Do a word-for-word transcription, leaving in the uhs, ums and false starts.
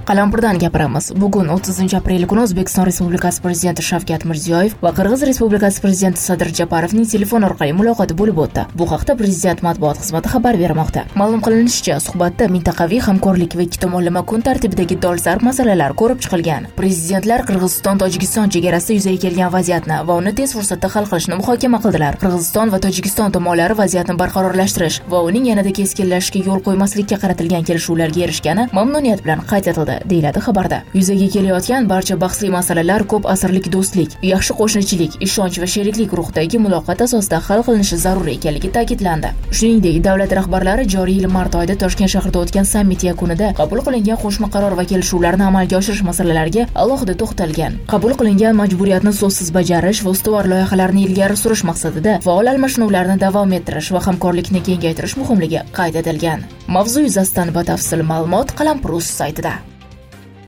Qalampirdan gapiramiz. Bugun o'ttizinchi aprel kuni O'zbekiston Respublikasi Prezidenti Shavkat Mirziyoyev va Qirg'iz Respublikasi Prezidenti Sadir Japarovning telefon orqali muloqoti bo'lib o'tdi. Bu haqda Prezident matbuot xizmati xabar bermoqda. Ma'lum qilinishicha, suhbatda mintaqaviy hamkorlik va ikki tomonlama kun tartibidagi dolzarb masalalar ko'rib chiqilgan. Prezidentlar Qirg'iziston-Tojikiston chegarasida yuzaga kelgan vaziyatni va uni tez fursatda hal qilishni muhokama qildilar. Qirg'iziston va Tojikiston tomonlari vaziyatni barqarorlashtirish va uning yanada keskinlashishiga yo'l qo'ymaslikka qaratilgan kelishuvlarga erishgani mamnuniyat bilan qayd etildi, deyiladi xabarda. Yuzaga kelayotgan barcha bahsli masalalar ko'p asrlik do'stlik, yaxshi qo'shnichilik, ishonch va sheriklik ruhidagi muloqot asosida hal qilinishi zarur ekanligi ta'kidlandi. Shuningdek, davlat rahbarlari joriy yil mart oyida Toshkent shahrida o'tgan sammit yakunida qabul qilingan qo'shma qaror va kelishuvlarni amalga oshirish masalalariga alohida to'xtalgan. Qabul qilingan majburiyatni so'zsiz bajarish va ustuvor loyihalarni ilgari surish maqsadida faol almashinuvlarni davom ettirish va hamkorlikni kengaytirish muhimligi qayd etilgan. Mavzu yuzasidan batafsil ma'lumot Qalampir.uz saytida.